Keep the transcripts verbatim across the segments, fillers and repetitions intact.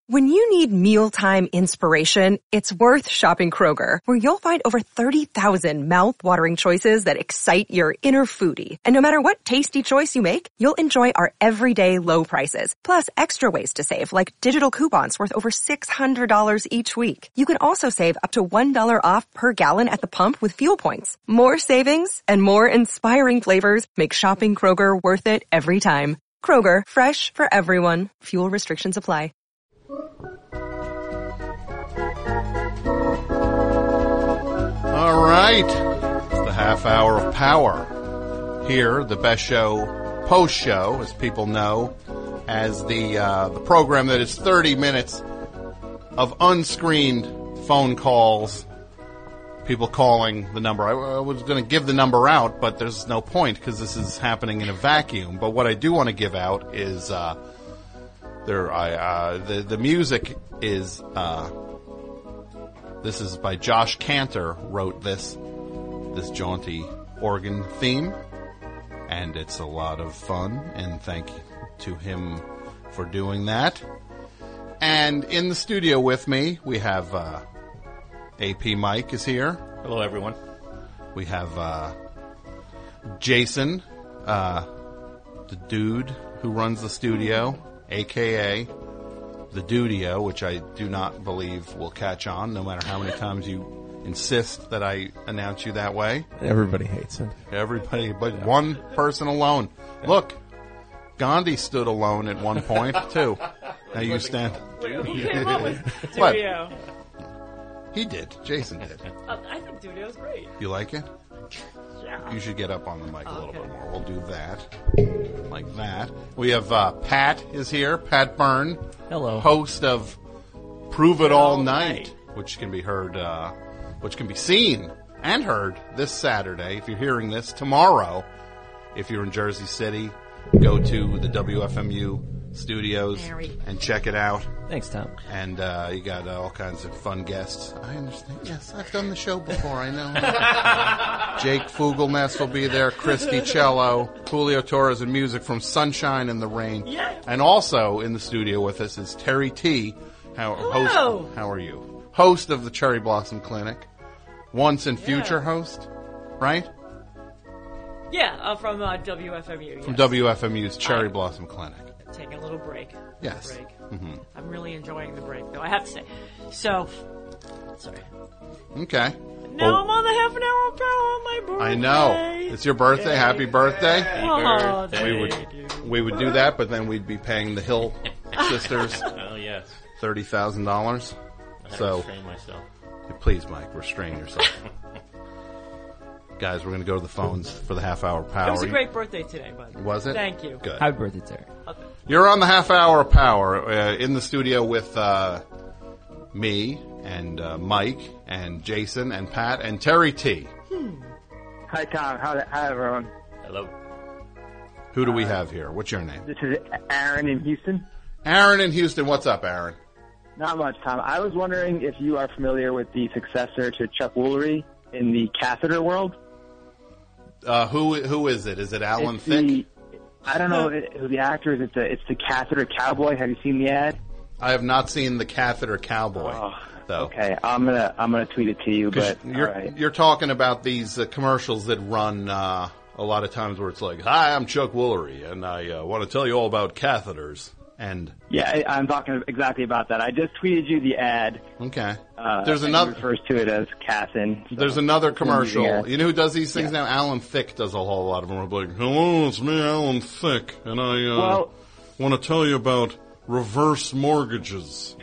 When you need mealtime inspiration, it's worth shopping Kroger, where you'll find over thirty thousand mouth-watering choices that excite your inner foodie. And no matter what tasty choice you make, you'll enjoy our everyday low prices, plus extra ways to save, like digital coupons worth over six hundred dollars each week. You can also save up to one dollar off per gallon at the pump with fuel points. More savings and more inspiring flavors make shopping Kroger worth it every time. Kroger, fresh for everyone. Fuel restrictions apply. All right. It's the half hour of power. Here, the best show, post show, as people know, as the uh, the program that is thirty minutes of unscreened phone calls. People calling the number. I, I was going to give the number out, but there's no point because this is happening in a vacuum. But what I do want to give out is uh, there. I uh, the the music is. Uh, this is by Josh Cantor. Wrote this this jaunty organ theme, and it's a lot of fun. And thank you to him for doing that. And in the studio with me, we have. Uh, A P Mike is here. Hello, everyone. We have uh, Jason, uh, the dude who runs the studio, a k a the Dudio, which I do not believe will catch on, no matter how many times you insist that I announce you that way. Everybody hates it. Everybody, but yeah. One person alone. Yeah. Look, Gandhi stood alone at one point, too. Now you stand. Wait, who came up with What? Dudio? He did. Jason did. Uh, I think Dudio's great. You like it? Yeah. You should get up on the mic a little Okay. bit more. We'll do that. Like that. We have uh, Pat is here. Pat Byrne. Hello. Host of Prove It All, All Night, Night. which can be heard, uh, which can be seen and heard this Saturday. If you're hearing this tomorrow, if you're in Jersey City, go to the W F M U studios Mary. and check it out. Thanks, Tom. And uh, you got uh, all kinds of fun guests. I understand. Yes, I've done the show before. I know. Jake Fugelnest will be there. Christy Cello, Julio Torres, and music from Sunshine and the Rain. Yeah. And also in the studio with us is Terry T. How, Hello. Host, how are you? Host of the Cherry Blossom Clinic. Once and future Yeah. host, right? Yeah, uh, from uh, W F M U. Yes. From W F M U's Cherry I- Blossom Clinic. Taking a little break. Yes. Break. Mm-hmm. I'm really enjoying the break, though, I have to say. So, sorry. Okay. Now Well, I'm on the half an hour of power on my birthday. I know. It's your birthday. Happy birthday. Oh, birthday. We would dude. we would do that, but then we'd be paying the Hill sisters Oh, yes. thirty thousand dollars. I So restrain myself. please, Mike, restrain yourself. Guys, we're going to go to the phones for the half hour power. It was a great birthday today, bud. Was it? Thank you. Good. Happy birthday, Terry. You're on the half hour of power uh, in the studio with uh, me and uh, Mike and Jason and Pat and Terry T. Hi, Tom. Hi, hi everyone. Hello. Who do we have here? What's your name? This is Aaron in Houston. Aaron in Houston. What's up, Aaron? Not much, Tom. I was wondering if you are familiar with the successor to Chuck Woolery in the catheter world. Uh, who who is it? Is it Alan It's Thicke? the- I don't know who the actor is. It's the, it's the catheter cowboy. Have you seen the ad? I have not seen the Catheter Cowboy, Oh, though. Okay, I'm gonna I'm gonna tweet it to you. 'Cause But you're all right. you're talking about these uh, commercials that run uh, a lot of times where it's like, "Hi, I'm Chuck Woolery, and I uh, want to tell you all about catheters." And Yeah, I, I'm talking exactly about that. I just tweeted you the ad. okay, Uh, there's and another He refers to it as Cathin. So there's another it's an amusing commercial. ad. You know who does these things Yeah. now? Alan Thicke does a whole lot of them. Like, "Hello, it's me, Alan Thicke, and I uh, Well- want to tell you about reverse mortgages."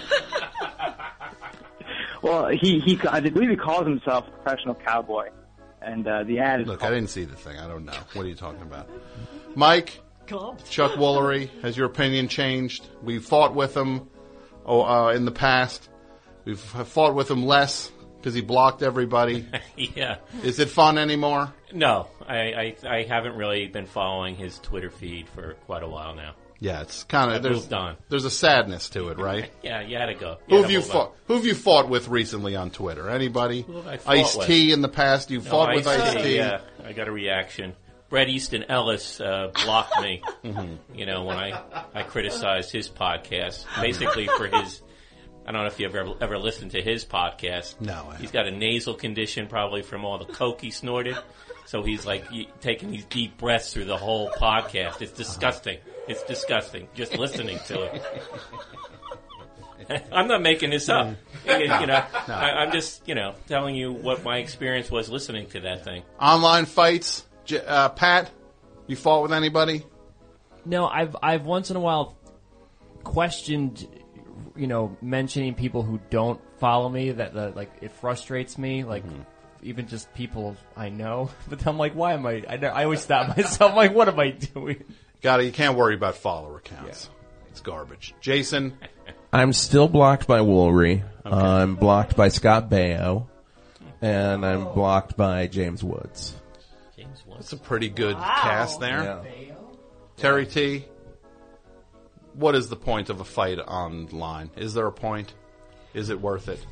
Well, he he I believe he calls himself a professional cowboy, and uh, the ad is Look, I called, didn't see the thing. I don't know. What are you talking about, Mike? Come. Chuck Woolery, has your opinion changed? We've fought with him oh, uh, in the past. We've fought with him less because he blocked everybody. Yeah. Is it fun anymore? No, I, I I haven't really been following his Twitter feed for quite a while now. Yeah, it's kind of I've there's moved on. there's a sadness to it, right? Yeah, you had to go. Who had have to you move on. fought? Who have you fought with recently on Twitter? Anybody? Who have I fought Ice with? T in the past. You No, fought with Ice Ice-T, T. Yeah, I got a reaction. Bret Easton Ellis uh, blocked me, mm-hmm. you know, when I, I criticized his podcast, basically for his, I don't know if you ever ever listened to his podcast. No, I He's got a nasal condition probably from all the coke he snorted, so he's like taking these deep breaths through the whole podcast. It's disgusting. It's disgusting just listening to it. I'm not making this up. You know, no. I, I'm just, you know, telling you what my experience was listening to that thing. Online fights, J- uh, Pat. You fought with anybody? No, I've I've once in a while questioned, you know, mentioning people who don't follow me. That, that like it frustrates me. Like mm-hmm. even just people I know. But I'm like, why am I? I, I always stop myself. I'm like, what am I doing? Got it. You can't worry about follower counts. Yeah. It's garbage. Jason. I'm still blocked by Woolry. Okay. Uh, I'm blocked by Scott Baio, and I'm oh. blocked by James Woods. James Woods. That's a pretty good wow. cast there. Yeah. Terry T, what is the point of a fight online? Is there a point? Is it worth it?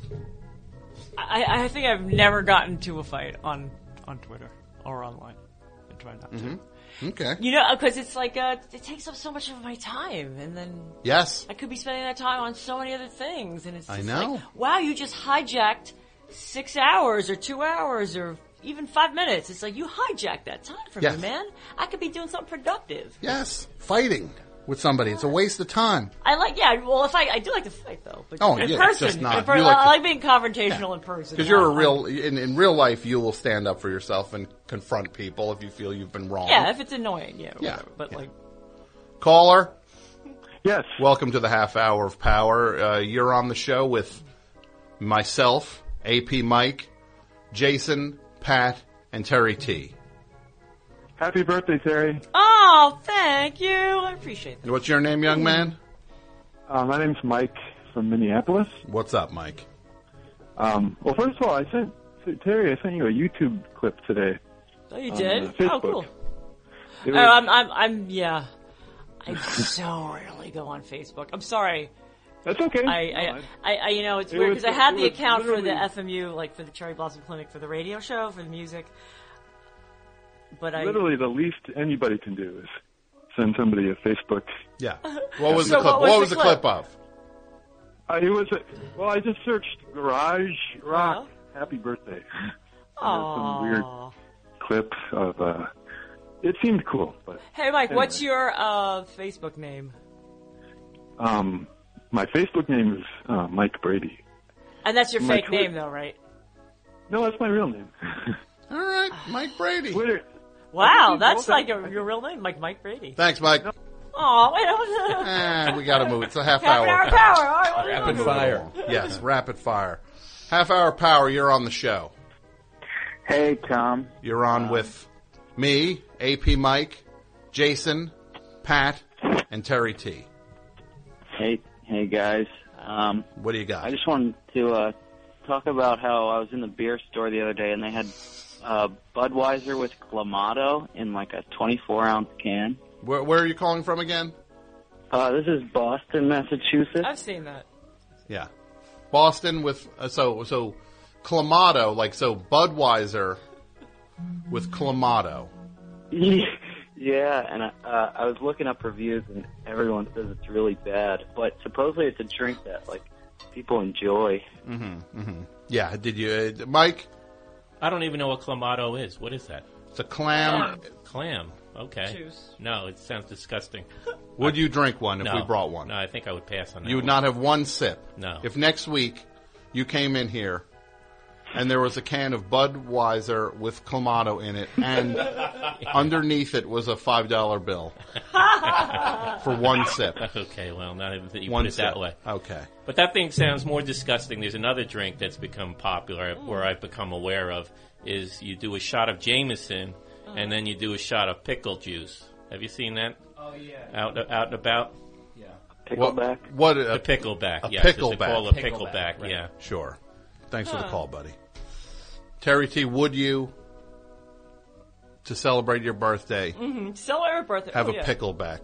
I, I think I've never gotten to a fight on, on Twitter or online. I try not mm-hmm. to. Okay. You know, because it's like, uh, it takes up so much of my time, and then... Yes. I could be spending that time on so many other things, and it's just I know. like, wow, you just hijacked six hours or two hours or even five minutes. It's like, you hijacked that time from yes. me, man. I could be doing something productive. Yes. Fighting with somebody. It's a waste of time. I like, yeah, well, if I, I do like to fight, though. But oh, in yeah, person. just not. In per- you like I to, like being confrontational yeah. in person. Because you're a real, in, in real life, you will stand up for yourself and confront people if you feel you've been wrong. Yeah, if it's annoying, yeah. Yeah. Whatever, but yeah. like. Caller? Yes. Welcome to the half hour of power. Uh, you're on the show with myself, A P Mike, Jason, Pat, and Terry T. Happy birthday, Terry. Oh, thank you. I appreciate that. What's your name, young man? Uh, my name's Mike from Minneapolis. What's up, Mike? Um, well, first of all, I sent Terry. I sent you a YouTube clip today. Oh, you did? Uh, oh, cool. Was, oh, I'm, I'm, I'm, yeah. I so rarely go on Facebook. I'm sorry. That's okay. I, no, I, I, I, you know, it's it weird was, because I had the was account for the literally- F M U, like for the Cherry Blossom Clinic, for the radio show, for the music. But I Literally, the least anybody can do is send somebody a Facebook. Yeah. What was So the clip? what What was was the the clip? clip of? Uh, it was a, well, I just searched Garage Rock. Uh-huh. Happy birthday. Aww. Some weird clip of. Uh, it seemed cool, but. Hey, Mike, anyway. what's your uh, Facebook name? Um, my Facebook name is uh, Mike Brady. And that's your My fake Twitter- name, though, right? No, that's my real name. All right, Mike Brady. Twitter. Wow, I that's think like both- a, your real name, like Mike Brady. Thanks, Mike. Oh, wait, wait, Eh, we got to move. It's a half half an hour. hour power. All right, what are you Rapid doing? fire. Yes, rapid fire. Half hour power. You're on the show. Hey, Tom. You're on with me, A P Mike, Jason, Pat, and Terry T. Hey, hey guys. Um, What do you got? I just wanted to uh, talk about how I was in the beer store the other day and they had uh, Budweiser with Clamato in like a twenty-four ounce can. Where, where are you calling from again? Uh, this is Boston, Massachusetts. I've seen that. Yeah, Boston with uh, so so Clamato, like so Budweiser with Clamato. Yeah, and uh, I was looking up reviews and everyone says it's really bad, but supposedly it's a drink that like people enjoy. Mm-hmm, mm-hmm. Yeah, did you, uh, Mike? I don't even know what Clamato is. What is that? It's a clam. Clam. Okay. Juice. No, it sounds disgusting. Would you drink one if no. we brought one? No, I think I would pass on that. You would one. not have one sip. No. If next week you came in here and there was a can of Budweiser with Clamato in it, and underneath it was a five dollar bill for one sip. Okay, well, now that you One put it sip. that way. Okay. But that thing sounds more disgusting. There's another drink that's become popular, where I've become aware of, is you do a shot of Jameson, and then you do a shot of pickle juice. Have you seen that? Oh, yeah. Out, out and about? Yeah. Pickleback. What? The A, pickleback. a yes, it's pickleback. called a Pickleback, pickleback, right. yeah. sure. Thanks for the call, buddy. Terry T, would you, to celebrate your birthday, Mm-hmm. Celebrate birthday. have oh, a yeah. pickleback?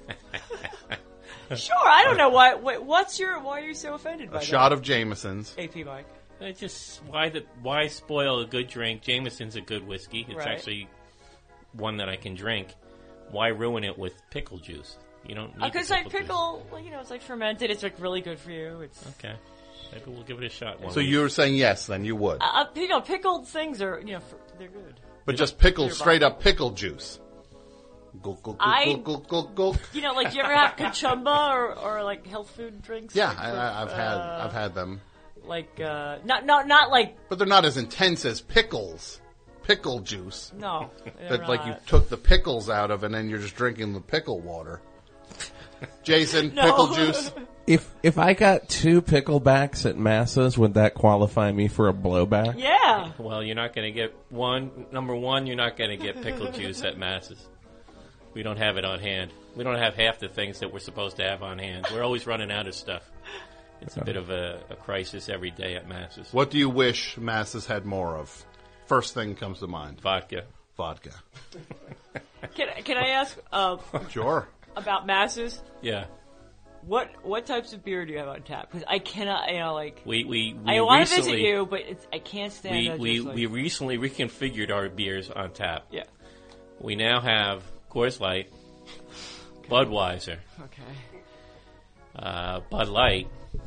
Sure, I don't know why. Wait, what's your? Why are you so offended by A that? shot of Jameson's. A P Mike. It just why the why spoil a good drink? Jameson's a good whiskey. It's Right. actually one that I can drink, why ruin it with pickle juice? You don't need Because the like pickle pickle, well, you know, it's like fermented. It's like really good for you. It's juice. Okay. Maybe we'll give it a shot one So week. you were saying yes, then you would. uh, you know, pickled things are you know fr- they're good. But just pickle, Your straight body. up pickle juice. Gulk, gulk, I- gulk, gulk, gulk, gulk. You know, like do you ever have kachumba or, or like health food drinks? Yeah, Like, I, for, I, I've had uh, I've had them, like uh, not not not like but they're not as intense as pickles. Pickle juice. no. they're That like you not. took the pickles out of, and then you're just drinking the pickle water. Jason, No. pickle juice. If if I got two picklebacks at Massa's, would that qualify me for a blowback? Yeah. Well, you're not going to get one. Number one, you're not going to get pickle juice at Masses. We don't have it on hand. We don't have half the things that we're supposed to have on hand. We're always running out of stuff. It's a bit of a, a crisis every day at Masses. What do you wish Masses had more of? First thing comes to mind. Vodka. Vodka. Can can I ask uh, Sure. about masses? Yeah. What what types of beer do you have on tap? Because I cannot, you know, like We we, we I want to recently visit you, but it's, I can't stand. we that we, just, like, we recently reconfigured our beers on tap. yeah. We now have Coors Light, Budweiser, Okay. uh, Bud Light,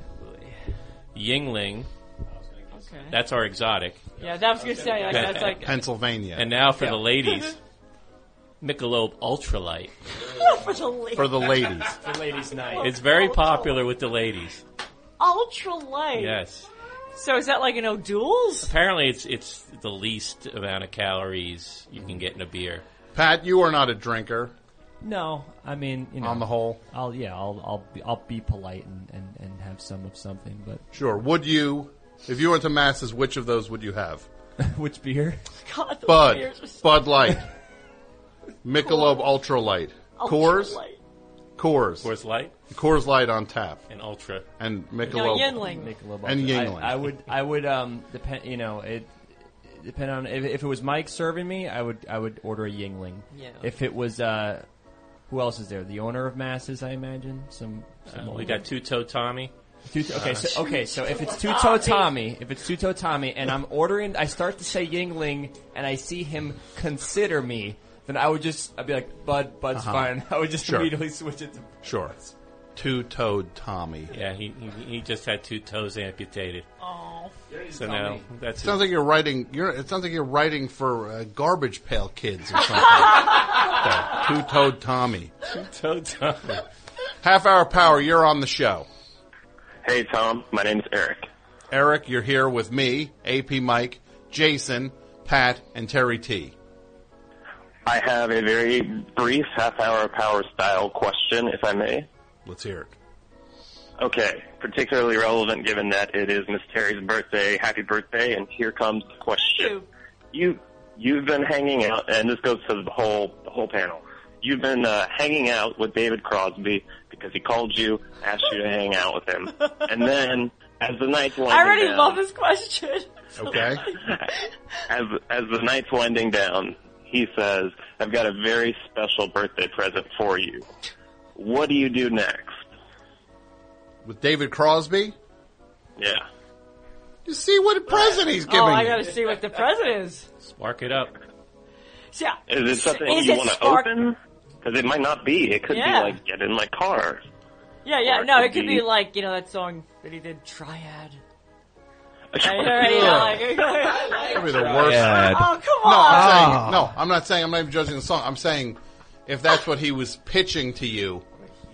Yingling. Okay. That's our exotic. Yeah, that was gonna say like that's like Pennsylvania. And now for the ladies, Michelob Ultralight. for the late. for the ladies. The ladies' night. It's very popular with the ladies. ultra light. Yes. So is that like you know duels? Apparently, it's it's the least amount of calories you can get in a beer. Pat, you are not a drinker No, I mean, you know, on the whole. I'll yeah, I'll I'll be, I'll be polite and, and, and have some of something, but Sure. Would you, if you went to Masses, which of those would you have? which beer? God, those Bud, beers are so Bud Light, Michelob Ultra Light, ultra Coors, light. Coors, Coors Light Coors Light on tap, and Ultra. and No, Michelob. Yingling. Michelob And Ultra. Yuengling. I, I would I would um depend you know it depend on if, if it was Mike serving me, I would I would order a Yingling. Yeah. If it was uh who else is there? The owner of Masses, I imagine. Some, some Uh, we got Two Toe Tommy. Two, okay, so okay, so if it's Two Toe Tommy, if it's Two Toe Tommy, and I'm ordering, I start to say Yingling, and I see him consider me, then I would just, I'd be like, Bud, Bud's Uh-huh. fine. I would just Sure. immediately switch it to. Sure. Two-toed Tommy. Yeah, he, he he just had two toes amputated. Oh. So now that's Sounds like you're writing. You're. It sounds like you're writing for uh, Garbage Pail Kids or something. Okay. Two-toed Tommy. Two Toe Tommy. Half Hour Power. You're on the show. Hey, Tom. My name's Eric. Eric, you're here with me, A P Mike, Jason, Pat, and Terry T. I have a very brief half-hour power style question, if I may. Let's hear it. Okay, particularly relevant given that it is Miss Terry's birthday. Happy birthday! And here comes the question. You you've been hanging out, and this goes to the whole the whole panel. You've been uh, hanging out with David Crosby because he called you, asked you to hang out with him, and then as the night's winding I already down, love this question. Okay. as as the night's winding down, he says, "I've got a very special birthday present for you. What do you do next?" With David Crosby? Yeah. You see what present he's giving Oh, I you. gotta see what the present is. Spark it up. See, Is it something is you it want to spark- open? Because it might not be. It could Yeah. be like, get in my car. Yeah, yeah. Or it No, could it could be- be like you know that song that he did, Triad. Right, right, you know, like- That'd be the worst. Yeah. Oh, come No, on. I'm saying, no, I'm not saying, I'm not even judging the song. I'm saying if that's what he was pitching to you,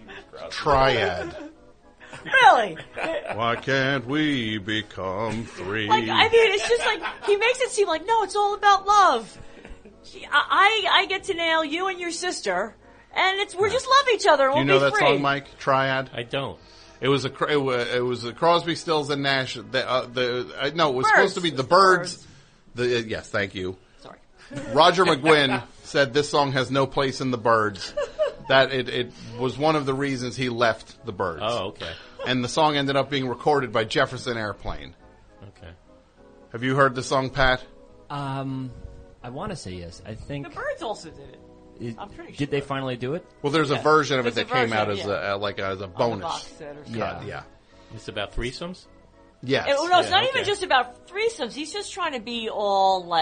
Triad. Really? Why can't we become three? Like, I mean, it's just like, he makes it seem like, no, it's all about love. She- I, I I get to nail you and your sister, and it's, we're just love each other, and Do you we'll know be that free. song, Mike? Triad? I don't. It was a cr- it was, it was a Crosby, Stills, and Nash. The, uh, the uh, no, it was Birds. supposed to be the It's the Birds. Birds. The uh, yes, thank you. Sorry. Roger McGuinn said this song has no place in the Birds. That it, it was one of the reasons he left the Birds. Oh, okay. And the song ended up being recorded by Jefferson Airplane. Okay. Have you heard the song, Pat? Um, I want to say yes. I think. The Birds also did it. It- I'm pretty Did sure. they finally do it? Well, there's a Yeah. version of it There's that a came out version, as yeah. a uh, like as a On the bonus. box set or something. cut, yeah. It's about threesomes? Yes. It, no, it's Yeah, not even okay. just about threesomes. He's just trying to be all like,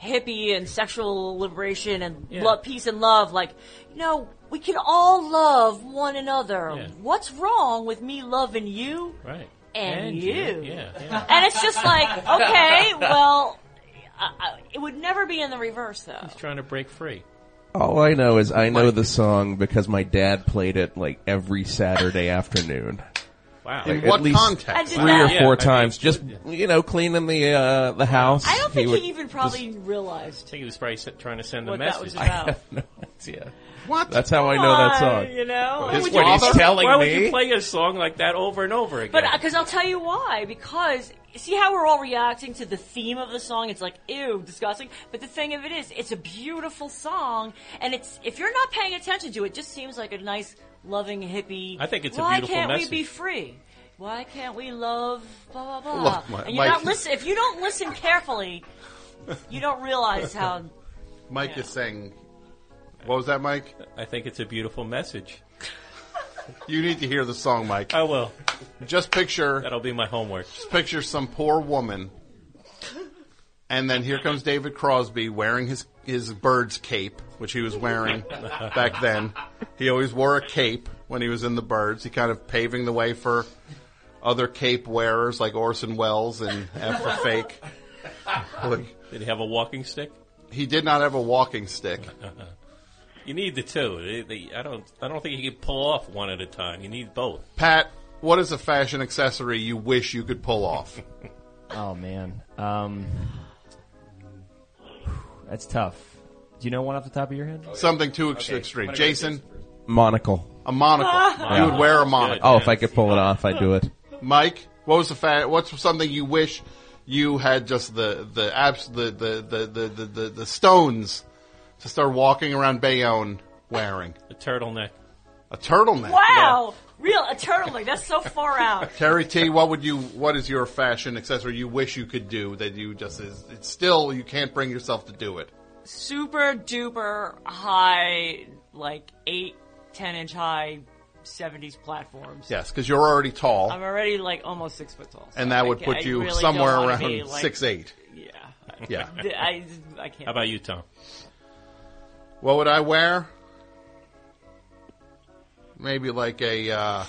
hippie and sexual liberation and Yeah. love, peace and love. Like, you know, we can all love one another. Yeah. What's wrong with me loving you Right. and, And you? you, yeah, yeah. And it's just like, okay, well, I, I, it would never be in the reverse, though. He's trying to break free. All I know is I know the song because my dad played it like every Saturday afternoon. Wow. In Like, what at least context? Three or Yeah, four I mean, times, just you know, cleaning the uh, the house. I don't think he, would even probably I realized think he was probably s- trying to send a what that was message. about. no idea. What? That's how I know that Why, song. You know? His Would you- father? Why telling would me? you play a song like that over and over again? But because I'll tell you why. Because see how we're all reacting to the theme of the song? It's like ew, disgusting. But the thing of it is, it's a beautiful song, and it's if you're not paying attention to it, it just seems like a nice, loving hippie. I think it's a Why beautiful can't message. we be free? Why can't we love blah blah blah? Look, Mi- and you're Mike- not listen. If you don't listen carefully, you don't realize how. Mike Yeah. is saying, what was that, Mike? I think it's a beautiful message. You need to hear the song, Mike. I will. Just picture, That'll be my homework. picture some poor woman, and then here comes David Crosby wearing his his bird's cape, which he was wearing back then. He always wore a cape when he was in the Birds. He kind of paving the way for other cape wearers like Orson Welles and F for Fake. Like, Did he have a walking stick? he did not have a walking stick. You need the two. They, they, I don't. I don't think you can pull off one at a time. You need both. Pat, what is a fashion accessory you wish you could pull off? Oh man, um, that's tough. Do you know one off the top of your head? Something too ex- extreme. Jason, Monocle. a monocle. You would wear a monocle. Oh, if I could pull it off, I'd do it. Mike, what was the fa- what's something you wish you had just the the abs- the, the, the, the, the, the, the stones to start walking around Bayonne wearing? A turtleneck. A turtleneck. Wow, real a turtleneck. That's so far out. Terry T, what would you what is your fashion accessory you wish you could do that you just is it's still you can't bring yourself to do it? Super duper high, like eight, ten inch high, seventies platforms. Yes, because you're already tall, I'm already like almost six foot tall, so and that I would ca- put I you really somewhere don't wanna around be, like- six eight. Yeah, Yeah. I, I can't. How about you, Tom? What would I wear? Maybe like a, uh,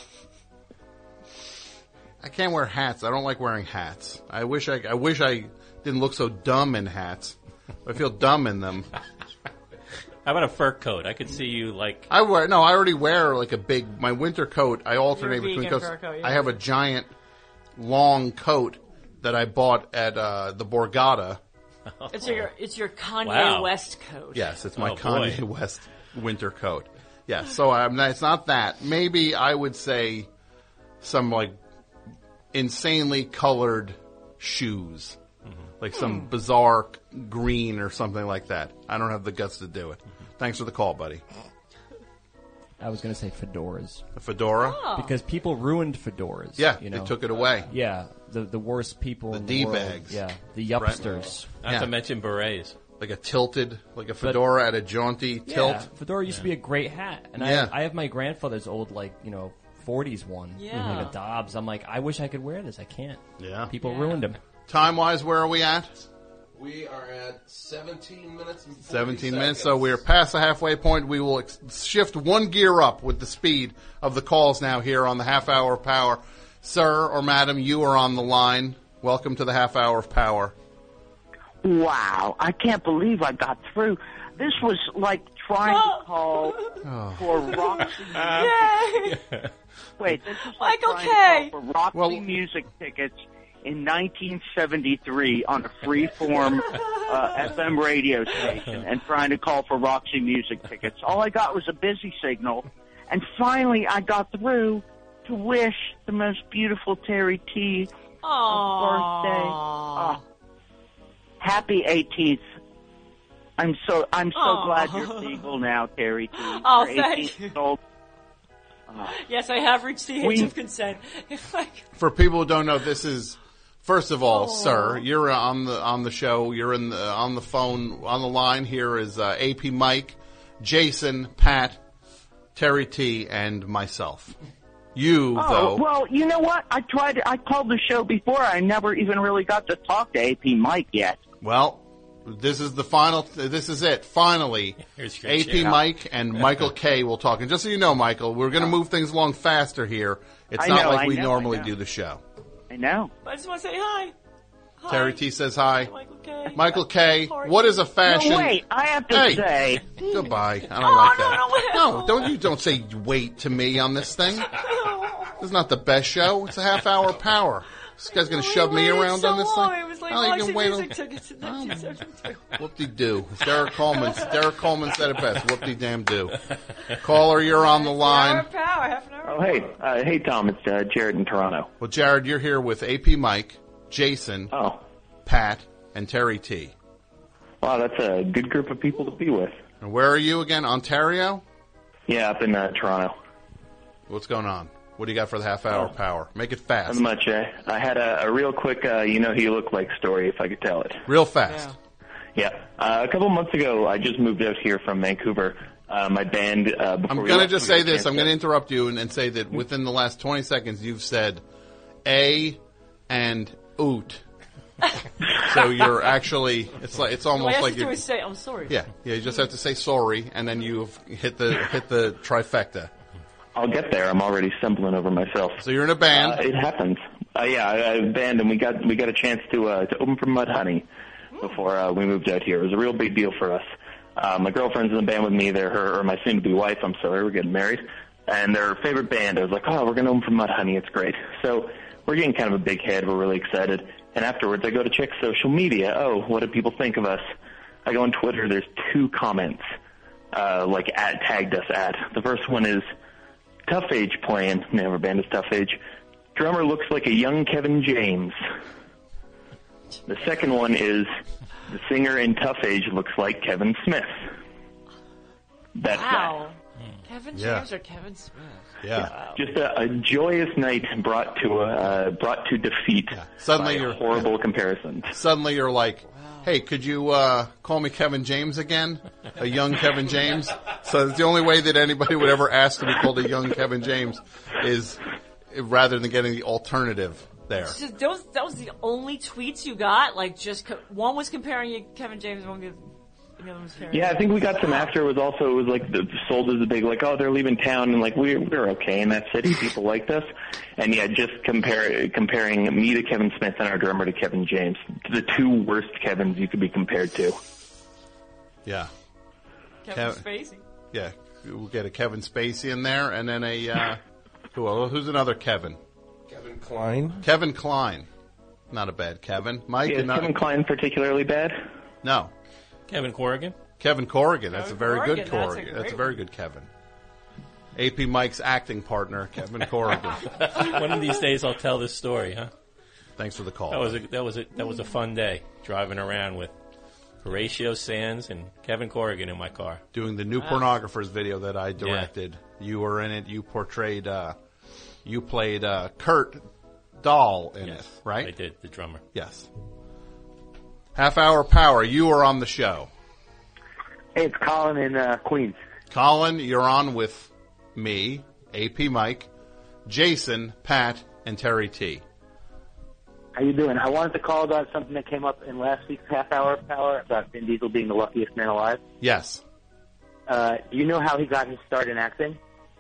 I can't wear hats. I don't like wearing hats. I wish I, I wish I didn't look so dumb in hats. I feel dumb in them. How about a fur coat? I could see you like. I wear, no, I already wear like a big, my winter coat, I alternate Your between, vegan because fur coat, yeah. I have a giant, long coat that I bought at, uh, the Borgata. It's your it's your Kanye Wow. West coat. Yes, it's my Oh, Kanye boy. West winter coat. Yes, so I'm not, it's not that. Maybe I would say some like insanely colored shoes, like some bizarre green or something like that. I don't have the guts to do it. Thanks for the call, buddy. I was going to say fedoras A fedora? Oh. because people ruined fedoras. Yeah, you they know? took it away. Yeah, the the worst people. The in the world. D-bags. Yeah, the yupsters. Not Yeah. to mention berets. Like a tilted, like a fedora at a jaunty tilt. Yeah, fedora used to be a great hat, and Yeah. I I have my grandfather's old like you know forties one, Yeah. like a Dobbs. I'm like, I wish I could wear this. I can't. Yeah. People Yeah. ruined them. Time wise, where are we at? We are at seventeen minutes and seventeen minutes, so we're past the halfway point. We will ex- shift one gear up with the speed of the calls now here on the half hour of power. Sir or madam, you are on the line. Welcome to the half hour of power. Wow, I can't believe I got through. This was like trying Oh. to call for Roxy. Yay! Wait, this is like Michael trying K. to call for Roxy Well- music tickets in nineteen seventy-three on a freeform uh, F M radio station and trying to call for Roxy music tickets. All I got was a busy signal, and finally I got through to wish the most beautiful Terry T Aww. birthday. Ah, happy eighteenth. I'm so I'm so Aw. glad you're single now, Terry T. Oh, You're thank eighteen you. years old. Yes, I have reached the age We- of consent. Like, For people who don't know, this is first of all, sir, you're on the on the show. You're in the on the phone on the line. Here is uh, A P Mike, Jason, Pat, Terry T, and myself. You Oh, though, well, you know what? I tried. I called the show before. I never even really got to talk to A P Mike yet. well, This is the final. This is it. Finally, Here's your A P chair. Mike and Michael K will talk. And just so you know, Michael, we're going to move things along faster here. It's I not know, like I we know, normally I know. do the show. I know. I just want to say hi. Hi. Terry T says hi. Michael K. Michael K. How are What you? is a fashion? No, wait, I have to Hey. say. Goodbye. I don't Oh, like no, that. no, wait. No, don't you don't say wait to me on this thing. This is not the best show. It's a half hour power. This guy's going to We shove me waited around so on this long. thing. It was like Oh, you Roxy can wait Music on- tickets in nineteen seventy-two. Whoop-de-doo. Derek Coleman. Derek Coleman said it best. Whoop-de-damn-do. Caller, you're on the Hour line. of power, half an hour. Oh, hey, uh, hey, Tom. It's uh, Jared in Toronto. Well, Jared, you're here with A P Mike, Jason, Oh, Pat, and Terry T. wow, that's a good group of people to be with. And where are you again? Ontario? Yeah, up in uh, Toronto. What's going on? What do you got for the half hour Oh. power? Make it Not fast. much. Uh, I had a, a real quick, uh, you know who you look like story, if I could tell it. Real fast. Yeah. Yeah. Uh, a couple months ago, I just moved out here from Vancouver. Uh, my band, uh, before I'm we going to left, just we got say a this. chance I'm going to to- interrupt you and, and say that within the last twenty seconds, you've said A and oot. So you're actually, it's like, it's All I almost have like to do you're, is say, I'm sorry. yeah, yeah, you just have to say sorry and then you've hit the, hit the trifecta. I'll get there. I'm already stumbling over myself. So you're in a band. Uh, it happens. Uh, yeah, I, I have a band, and we got we got a chance to uh, to open for Mudhoney before uh, we moved out here. It was a real big deal for us. Uh, my girlfriend's in the band with me. They're her, or my soon-to-be wife. I'm sorry, we're getting married, and their favorite band. I was like, oh, we're going to open for Mudhoney. It's great. So we're getting kind of a big head. We're really excited. And afterwards, I go to check social media. Oh, what do people think of us? I go on Twitter. There's two comments, uh, like at tagged us at. The first one is Tough Age playing. Never band is Tough Age. Drummer looks like a young Kevin James. The second one is the singer in Tough Age looks like Kevin Smith. That's Wow. Kevin Yeah. James or Kevin Smith? Yeah. that. Just a, a joyous night brought to a, uh, brought to defeat Suddenly by you're- horrible comparisons. Suddenly you're like, hey, could you uh, call me Kevin James again? A young Kevin James? So it's the only way that anybody would ever ask to be called a young Kevin James is rather than getting the alternative there. So those, that was the only tweets you got? Like, just co- one was comparing you to Kevin James, one was, the other was comparing Yeah, I think we got some after. It was also it was like the, sold as a big like, oh, they're leaving town, and like we're we're okay in that city. People liked us, and yeah, just compare comparing me to Kevin Smith and our drummer to Kevin James, to the two worst Kevins you could be compared to. Yeah. Kevin Kev- Spacey. Yeah. We'll get a Kevin Spacey in there and then a, uh, who, el- who's another Kevin? Kevin Klein. Kevin Klein. Not a bad Kevin. Mike? Is not- Kevin Klein particularly bad? No. Kevin Corrigan? Kevin Corrigan. That's a very Corrigan, good that's a Corrigan. great That's a very good Kevin. A P Mike's acting partner, Kevin Corrigan. One of these days I'll tell this story, huh? Thanks for the call. That was a that was a that was a fun day driving around with Horatio Sands and Kevin Corrigan in my car. Doing the new pornographers video that I directed. You were in it. You portrayed, uh, you played, uh, Kurt Dahl in Yes, it, right? I did, the drummer. Yes. Half hour power. You are on the show. Hey, it's Colin in uh, Queens. Colin, you're on with me, A P Mike, Jason, Pat, and Terry T. How you doing? I wanted to call about something that came up in last week's half hour power about Vin Diesel being the luckiest man alive. Yes. Uh, do you know how he got his start in acting?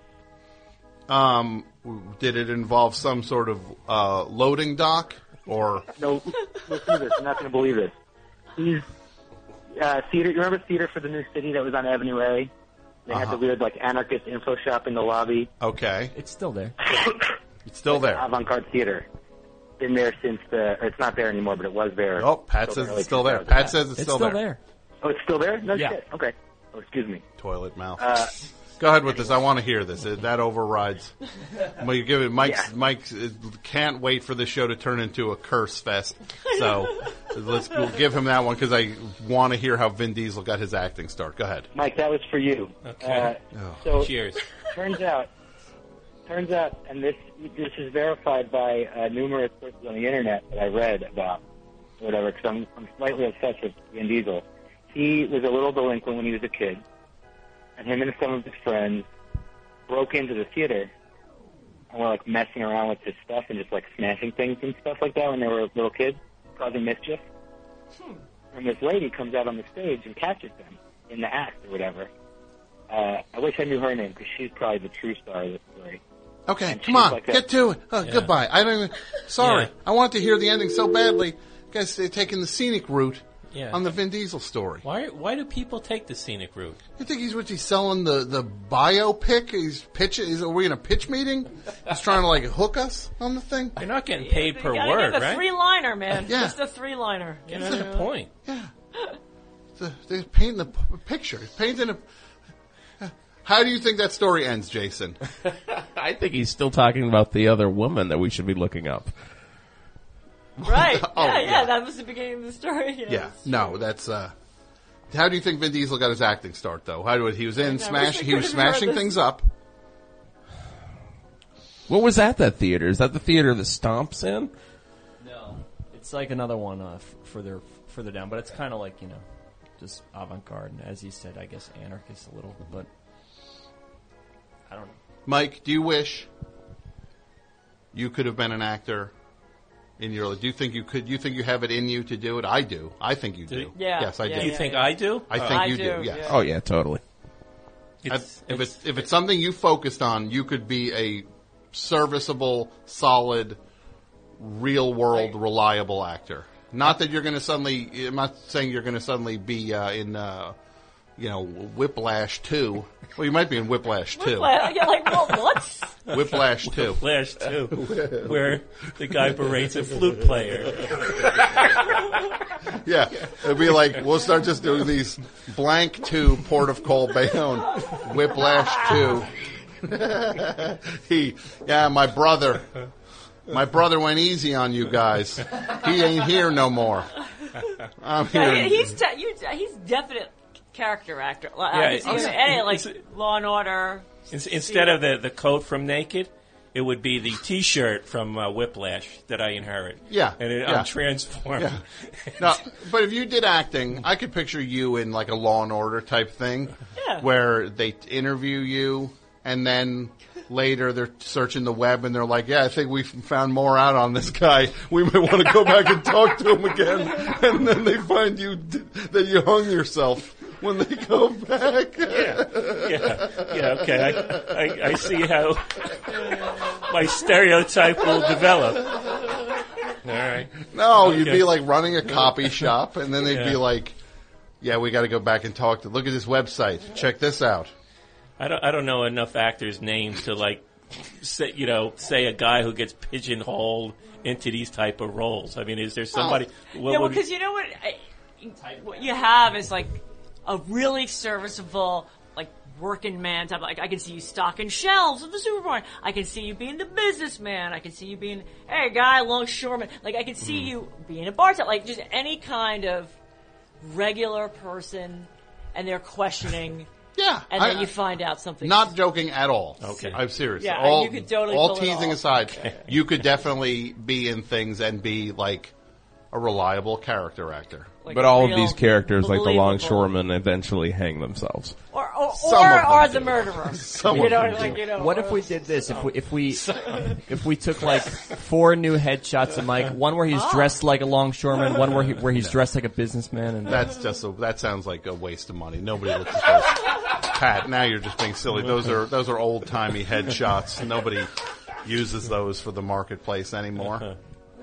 Um, did it involve some sort of uh, loading dock or? No, listen to this. I'm not going to believe this. He's uh, theater. You remember Theater for the New City that was on Avenue A? They had Uh-huh. the weird like anarchist info shop in the lobby. Okay, It's still there. it's still there. Avant-garde theater. Been there since the. Or it's not there anymore, but it was there. Oh, Pat till says the early it's still there. two Pat thousands. says it's, It's still, still there. there. Oh, it's still there? No Yeah. shit. Okay. Oh, excuse me. Toilet mouth. Uh, Go ahead with this. I want to hear this. It- That overrides. Well, you give it. Mike's, Yeah. Mike uh, can't wait for this show to turn into a curse fest. So let's we'll give him that one because I want to hear how Vin Diesel got his acting start. Go ahead. Mike, that was for you. Okay. Uh, so Cheers. turns out, turns out, and this this is verified by uh, numerous sources on the internet that I read about, whatever. Because I'm, I'm slightly obsessed with Vin Diesel. He was a little delinquent when he was a kid, and him and some of his friends broke into the theater and were like messing around with his stuff and just like smashing things and stuff like that when they were little kids, causing mischief. and this lady comes out on the stage and catches them in the act or whatever. Uh, I wish I knew her name because she's probably the true star of the story. Okay, And come she's on, like a- get to it. Oh, Yeah. Goodbye. I don't even. Sorry, Yeah. I want to hear the ending so badly. Guess they're taking the scenic route Yeah. on the Vin Diesel story. Why? Why do people take the scenic route? You think he's what he's selling the the biopic? He's pitching. Is are we in a pitch meeting? He's trying to like hook us on the thing. You're not getting paid per you gotta word, give a right? three-liner, man. Yeah. Just a three-liner. You That's know? the point. Yeah, the, they're painting the p- picture. He's painting a. How do you think that story ends, Jason? I think he's still talking about the other woman that we should be looking up. Right. Oh, yeah, yeah. yeah, that was the beginning of the story. Yeah. Yeah, no, that's. uh How do you think Vin Diesel got his acting start, though? How do it? He was in I Smash. wish I He was could've heard smashing this. things up. What was at that theater? Is that the theater that Stomp's in? No, it's like another one uh, f- further further down, but it's kind of like you know, just avant-garde, and as he said, I guess anarchist a little, but I don't know. Mike, do you wish you could have been an actor in your life? Do you think you could? Do you think you have it in you to do it? I do. I think you do. Do- Yeah, Yes, I yeah, do. Do you yeah, think yeah. I do? I Uh, think I you do. do, Yes. yeah. Oh yeah, totally. it's, if it's- it's if it's something you focused on, you could be a serviceable, solid, real world, reliable actor. Not that you're going to suddenly. I'm not saying you're going to suddenly be uh, in, uh, you know, Whiplash two. Well, you might be in Whiplash two. Well, you're like, well, what? Whiplash two. Flash too, where the guy berates a flute player. Yeah, it'd be like we'll start just doing these blank two Port of Call Bayonne, Whiplash two. he, yeah, my brother, my brother went easy on you guys. He ain't here no more. I'm Yeah, here. he- he's te- you, he's definite character actor. Like, Yeah, I can see it's- him in any, like it's- Law and Order. In- Instead of the, the coat from Naked, it would be the T-shirt from uh, Whiplash that I inherit. Yeah, and it, yeah. I'm transformed. Yeah. No, but if you did acting, I could picture you in like a Law and Order type thing, Yeah. where they interview you and then later they're searching the web and they're like, "Yeah, I think we found more out on this guy. We may want to go back and talk to him again." And then they find you d- that you hung yourself when they go back. yeah, yeah, yeah. Okay, I, I, I see how my stereotype will develop. All right. No, you'd Okay. be like running a copy shop, and then they'd Yeah. be like, "Yeah, we got to go back and talk to. Look at this website. Check this out." I don't. I don't know enough actors' names to like, say, you know, say a guy who gets pigeonholed into these type of roles. I mean, is there somebody? what Yeah, well, would- because you know what, I, what you have is like a really serviceable, like working man type. Like I can see you stocking shelves at the supermarket. I can see you being the businessman. I can see you being, hey, guy, longshoreman. Like I can see Mm-hmm. you being a bartender. Like just any kind of regular person, and they're questioning. Yeah, And I- then you find out something. Not joking at all. Okay. I'm serious. Yeah, all, you could totally all pull it teasing off. aside, you could definitely be in things and be like a reliable character actor. like But a all of real these characters, like the believable- longshoremen, eventually hang themselves. or or, Some or of them are do. the murderer. Some you of know, them like do. you know. What if we did this? If we if we if we took like four new headshots of Mike, one where he's dressed like a longshoreman, one where he, where he's dressed like a businessman, and That's just a, that sounds like a waste of money. Nobody looks at those. Pat, now you're just being silly. Those are those are old timey headshots. Nobody uses those for the marketplace anymore.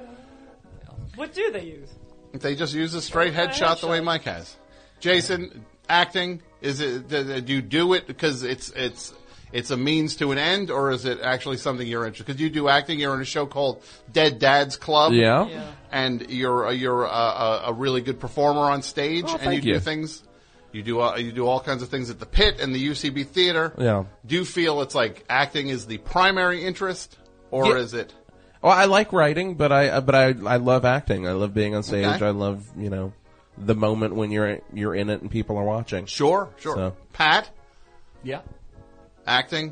What do they use? They just use a straight What kind of headshot the way headshot? Mike has. Jason, acting, is it? Do do you do it because it's it's it's a means to an end, or is it actually something you're interested? Because you do acting. You're in a show called Dead Dad's Club. Yeah. Yeah. and you're a, you're a, a, a really good performer on stage, Oh, and thank you do you. things. You do uh, you do all kinds of things at the Pit and the U C B Theater. Yeah. Do you feel it's like acting is the primary interest, or Yeah. is it? Well, I like writing, but I uh, but I I love acting. I love being on stage. Okay. I love you know the moment when you're you're in it and people are watching. Sure, sure. So- Pat, yeah. acting.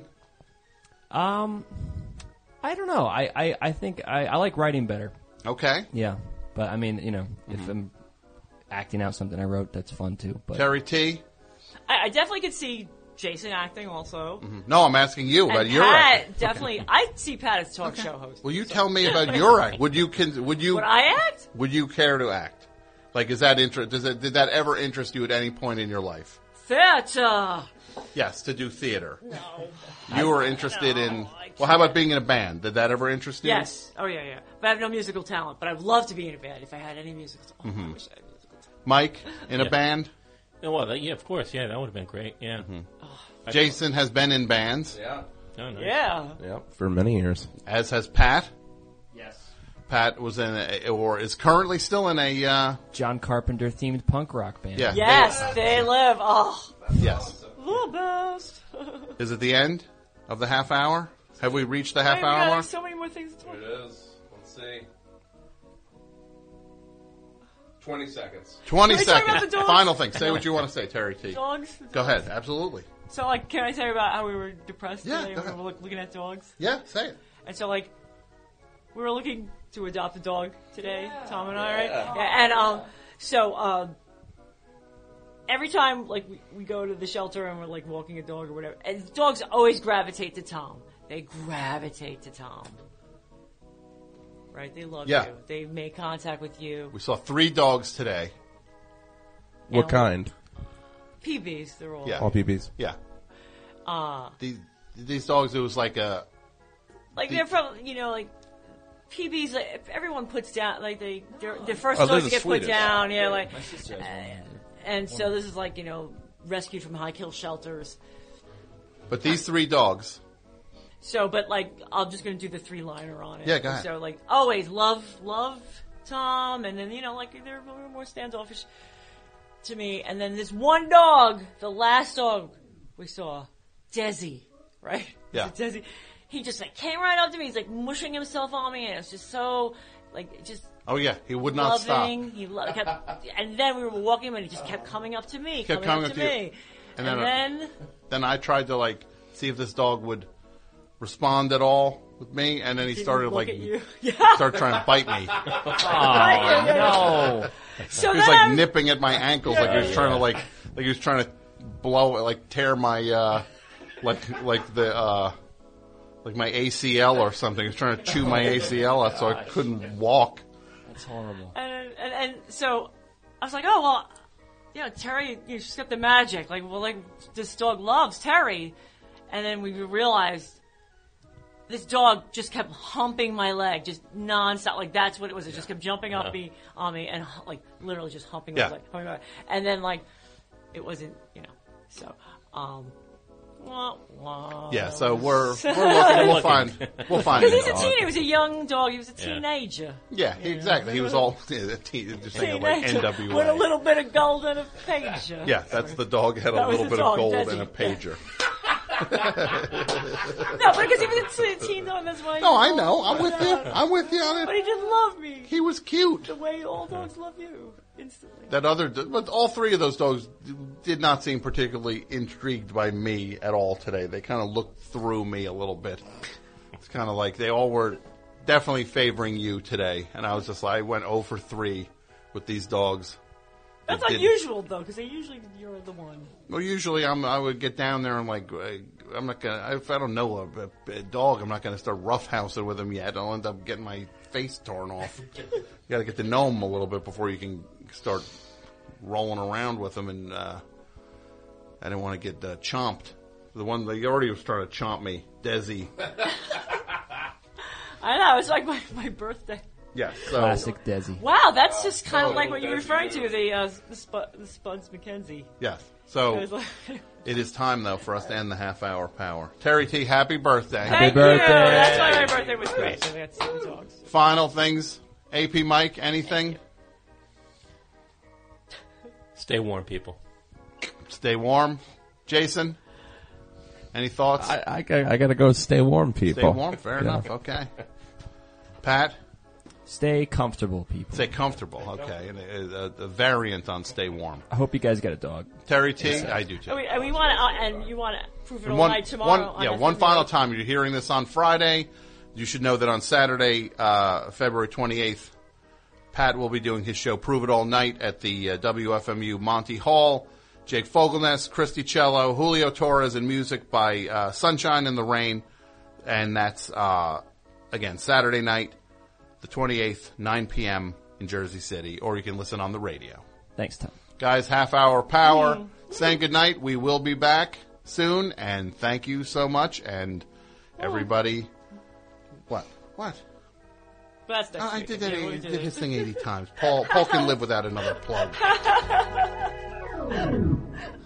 Um, I don't know. I I, I think I, I like writing better. Okay. Yeah, but I mean, you know, if I'm acting out something I wrote, that's fun too. But Terry T. I, I definitely could see Jason acting also. No, I'm asking you about And your Pat, acting. definitely, I see Pat as talk show host. Will you tell me about your act? Would you con- would you Would I act? would you care to act? Like, is that interest? Does it? Did that ever interest you at any point in your life? Theater. Yes, to do theater. No. You were interested No, in. I Well, how about being in a band? Did that ever interest you? Yes. Oh yeah, yeah. But I have no musical talent. But I'd love to be in a band if I had any musical talent. Oh, Mhm. I wish I had musical talent. Mike, in Yeah. a band? Yeah, well, that- yeah, of course. Yeah, that would have been great. Yeah. I- Jason has been in bands. Yeah. Oh, nice. Yeah. Yep. For many years. As has Pat. Yes. Pat was in, a, or is currently still in a. Uh, John Carpenter themed punk rock band. Yeah. Yes, they live. Oh, yes. the best. Is it the end of the half hour? Have we reached the half Wait, we hour got mark? so many more things to talk about. is. Let's see. Twenty seconds. Twenty Can we talk about seconds. the dogs? Final thing. Say what you want to say, Terry T. Dogs. Go ahead. Absolutely. So, like, can I tell you about how we were depressed Yeah, today go when we ahead. were look, looking at dogs? Yeah, say it. And so, like, we were looking to adopt a dog today, Tom and I, right? Yeah, and, um, so, um, every time, like, we, we go to the shelter and we're, like, walking a dog or whatever, and dogs always gravitate to Tom. They gravitate to Tom. Right? They love Yeah. you. They make contact with you. We saw three dogs today. What And- kind? P Bs, they're all. Yeah. All P Bs. Yeah. Uh, These these dogs. It was like a. like, The- they're from, you know, like, P Bs, like, if everyone puts down, like, they, they're, they're first Oh, they're dogs the to get put sweetest. down, yeah, like, My sister has one. and so this is like, you know, rescued from high kill shelters. But these three dogs. So, but like, I'm just gonna do the three liner on it. Yeah, go ahead. So, like, always love, love Tom, and then, you know, like, they're a little more standoffish to me. And then this one dog, the last dog we saw, Desi, right? Yeah. Is it Desi? He just, like, came right up to me. He's, like, mushing himself on me, and it was just so, like, just Oh yeah, he would not loving. He lo- kept, and then we were walking him, and he just kept coming up to me, Kept coming, coming up up to to you. me. And And, then, uh, then, Then I tried to like see if this dog would respond at all with me, and then he didn't started look like at you. Yeah. started trying to bite me. Right, yeah, No. So He was then like I'm- nipping at my ankles, like he was trying to like like he was trying to blow, like tear my uh, like like the uh, like my A C L or something. He was trying to chew my A C L out so I couldn't walk. That's horrible. And, and and so I was like, oh well, you know, Terry, you know, she's got the magic. Like, well, like this dog loves Terry, and then we realized this dog just kept humping my leg, just nonstop. Like that's what it was. It just kept jumping up me on me and like literally just humping Yeah. my leg, humping my leg. And then like it wasn't, you know, so um. Wah, wah. Yeah, so we're we're looking. We'll find we'll find. Because he's a dog. teen. He was a young dog. He was a Yeah. teenager. Yeah, exactly. He was all a teen, just thinking like Teenager N W with a A. little bit of gold and a pager. Yeah, that's the dog had a That was little the bit dog, of gold Desi. and a pager. No, because he was a teen dog. That's why. No, I know. I'm with you. I'm with you on But it. he didn't love me He was cute. the way all dogs love you instantly. That other, but all three of those dogs did not seem particularly intrigued by me at all today. They kind of looked through me a little bit. It's kind of like they all were definitely favoring you today, and I was just like, I went zero for three with these dogs. That's It didn't- unusual though, because they usually you're the one. Well, usually I'm, I would get down there and like, uh, I'm not gonna, if I don't know a, a, a dog, I'm not gonna start roughhousing with him yet. I'll end up getting my face torn off. You gotta get to know him a little bit before you can start rolling around with him, and, uh, I didn't want to get, uh, chomped. The one that already was trying to chomp me, Desi. I know. It's like my, my birthday. Yeah, so. Classic Desi. Wow, that's just kind of like what you were referring to, the uh, the, Spud, the Spuds McKenzie. Yes. It So, was like- it is time though for us to end the half hour power. Terry T, happy birthday. Thank birthday. you. That's why my birthday was great. So we got seven dogs. Final things. A P Mike, anything? Stay warm, people. Stay warm. Jason, any thoughts? I, I, got- I gotta go stay warm, people. Stay warm. Fair Yeah. enough. Okay. Pat, Stay comfortable, people. stay comfortable. Okay. And a, a, a variant on stay warm. I hope you guys get a dog. Terry T, I do too. And we, and we want to, uh, and you want to prove it all One, night tomorrow. one- on yeah, F M one final Radio. time. You're hearing this on Friday. You should know that on Saturday, uh, February twenty-eighth, Pat will be doing his show Prove It All Night at the uh, W F M U Monty Hall. Jake Fogelnest, Christy Cello, Julio Torres, and music by uh, Sunshine in the Rain. And that's, uh, again, Saturday night, the twenty-eighth, nine p.m., in Jersey City, or you can listen on the radio. Thanks, Tom. Guys, half hour power. Saying goodnight. We will be back soon, and thank you so much, and everybody. What? What? That's next Uh, I week. did that. Yeah, He we did did his it. thing eighty times. Paul. Paul can live without another plug.